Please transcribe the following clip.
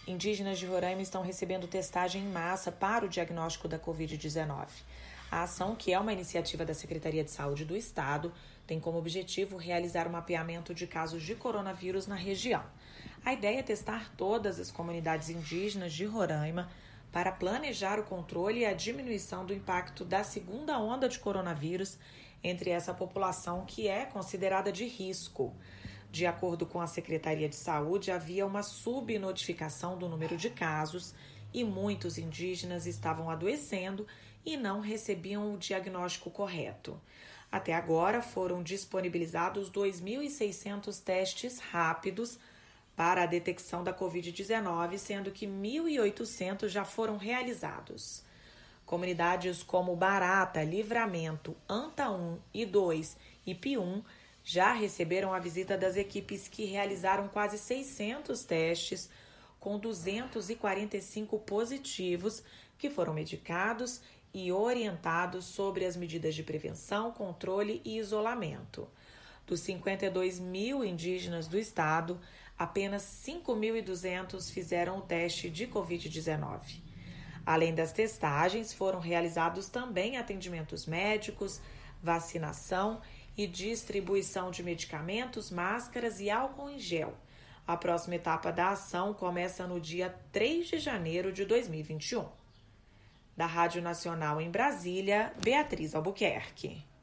Indígenas de Roraima estão recebendo testagem em massa para o diagnóstico da Covid-19. A ação, que é uma iniciativa da Secretaria de Saúde do Estado, tem como objetivo realizar o mapeamento de casos de coronavírus na região. A ideia é testar todas as comunidades indígenas de Roraima para planejar o controle e a diminuição do impacto da segunda onda de coronavírus entre essa população que é considerada de risco. De acordo com a Secretaria de Saúde, havia uma subnotificação do número de casos e muitos indígenas estavam adoecendo e não recebiam o diagnóstico correto. Até agora, foram disponibilizados 2.600 testes rápidos para a detecção da Covid-19, sendo que 1.800 já foram realizados. Comunidades como Barata, Livramento, Anta 1 e 2 e Pium já receberam a visita das equipes que realizaram quase 600 testes, com 245 positivos que foram medicados e orientados sobre as medidas de prevenção, controle e isolamento. Dos 52 mil indígenas do estado, apenas 5.200 fizeram o teste de Covid-19. Além das testagens, foram realizados também atendimentos médicos, vacinação e distribuição de medicamentos, máscaras e álcool em gel. A próxima etapa da ação começa no dia 3 de janeiro de 2021. Da Rádio Nacional em Brasília, Beatriz Albuquerque.